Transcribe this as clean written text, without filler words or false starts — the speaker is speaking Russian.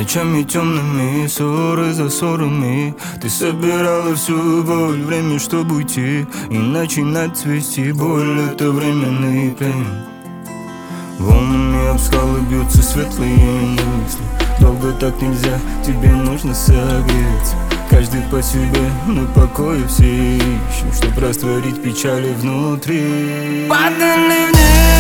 Ночами темными, ссоры за ссорами. Ты собирала всю боль, время, чтобы уйти и начинать цвести. Боль — это временный плен. Волнами об скалы бьются светлые мысли. Долго так нельзя, тебе нужно согреться. Каждый по себе, но покоя все ищем, чтоб растворить печали внутри. Падали вниз.